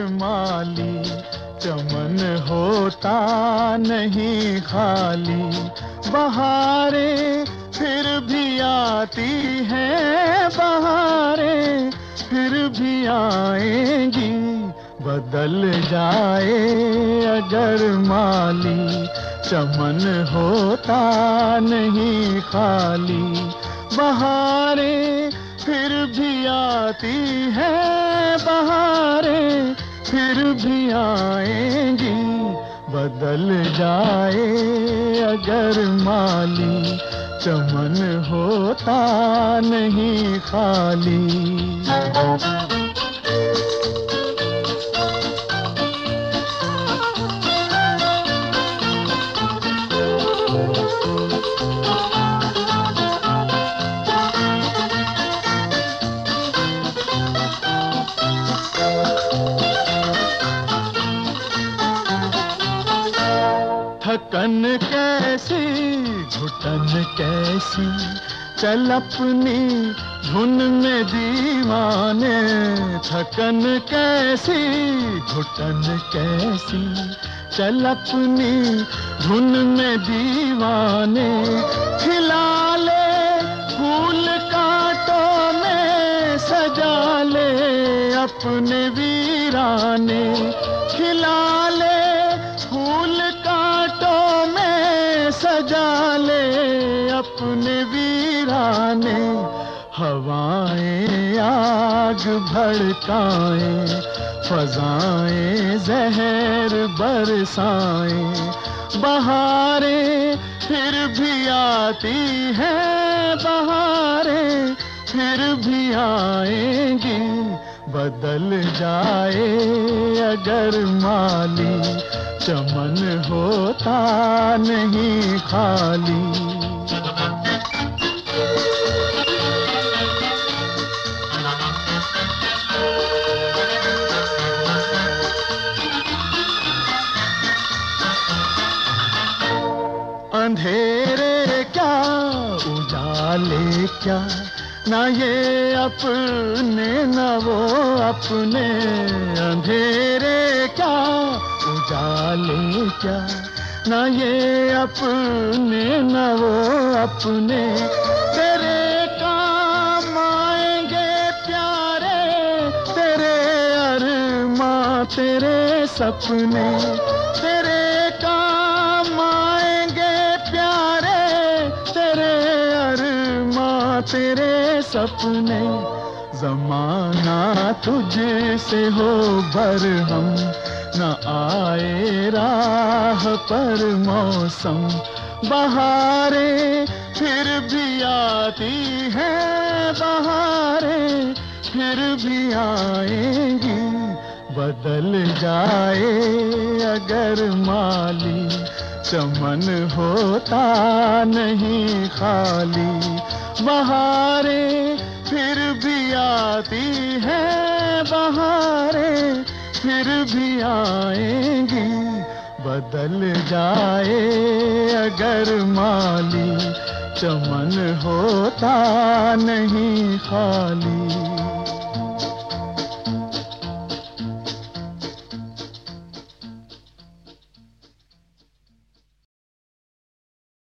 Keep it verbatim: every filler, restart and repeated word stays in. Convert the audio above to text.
माली, चमन होता नहीं खाली। बहारें फिर भी आती हैं, बहारें फिर भी आएंगी। बदल जाए अगर माली, चमन होता नहीं खाली। बहारें फिर भी आती हैं, बहारें फिर भी आएंगी। बदल जाए अगर माली, चमन होता नहीं खाली। थकन कैसी घुटन कैसी, चल अपनी धुन में दीवाने। थकन कैसी घुटन कैसी, चल अपनी धुन में दीवाने। खिला ले फूल कांटों में, सजा ले अपने वीराने। खिला ले फूल कांटों में, सजा ले अपने वीराने। हवाएं आग भड़काएं, फजाएं जहर बरसाएं। बहारें फिर भी आती हैं, बहारें फिर भी आएंगी। बदल जाए अगर माली, चमन होता नहीं खाली। अंधेरे क्या उजाले क्या, ना ये अपने न वो अपने। अंधेरे क्या उजाले क्या, ना ये अपने न वो अपने। तेरे काम आएंगे प्यारे, तेरे अरमां तेरे सपने। तेरे काम आएंगे प्यारे, तेरे अरमां तेरे सपने। ज़माना तुझसे हो बरहम, न आए राह पर मौसम। बहारें फिर भी आती हैं, बहारें फिर भी आएंगी। बदल जाए अगर माली, चमन होता नहीं खाली। बहारें फिर भी आती हैं, बहारें फिर भी आएंगी। बदल जाए अगर माली, चमन होता नहीं खाली।